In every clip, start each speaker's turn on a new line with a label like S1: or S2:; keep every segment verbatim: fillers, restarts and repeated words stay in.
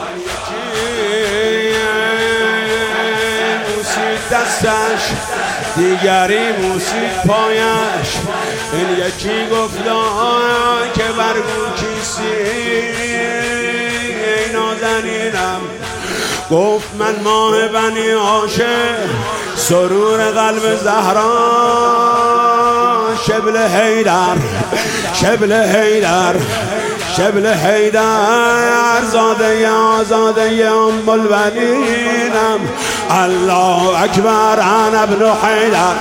S1: موسید دستش دیگری موسید پایش، این یکی گفتا که برگو کیسی ای نازنینم، گفت من ماه بنی هاشم سرور قلب زهرا، شبل حیدر شبل حیدر شبل حیدر زاده آزاده ام البنینم، الله اکبر انا ابن حیدر.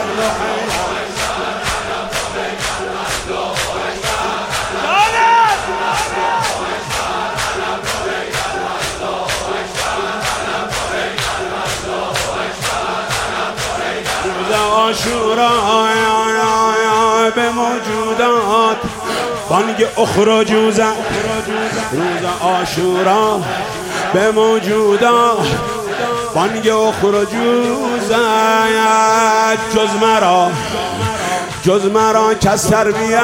S1: عاشورا به موجودات بانگ اخرجوا زد، روز عاشورا به موجودات بانگ اخرجوا زد، جز مرا جز مرا کس تربیت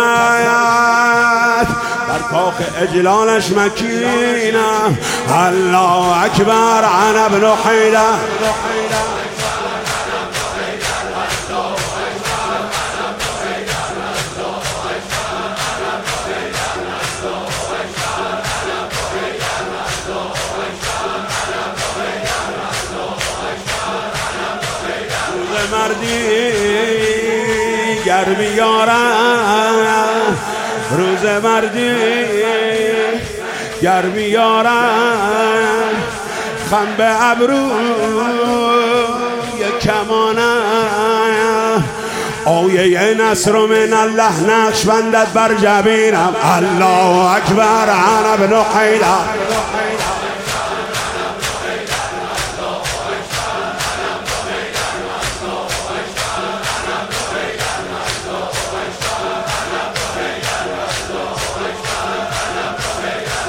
S1: در کاخ اجلالش مکینم، الله اکبر انا ابن حیدر. مردی گر بیارم، روز مردی گر بیارم، خم به ابروی کمانم، آیه نصر من الله نقش بندد بر جبینم، الله اکبر انا ابن حیدر.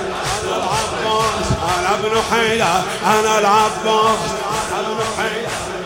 S1: أنا ابن حيدر أنا العباس ابن حيدر.